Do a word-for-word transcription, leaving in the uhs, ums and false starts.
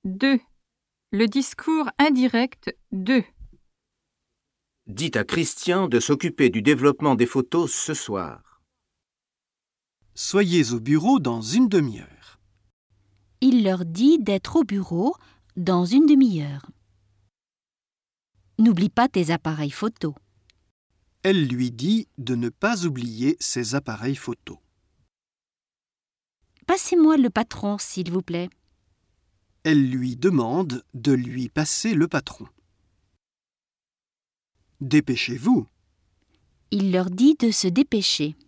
deux. Le discours indirect deux. Dites à Christian de s'occuper du développement des photos ce soir. Soyez au bureau dans une demi-heure. Il leur dit d'être au bureau dans une demi-heure. N'oublie pas tes appareils photo. Elle lui dit de ne pas oublier ses appareils photo. Passez-moi le patron, s'il vous plaît. Elle lui demande de lui passer le patron. Dépêchez-vous. Il leur dit de se dépêcher.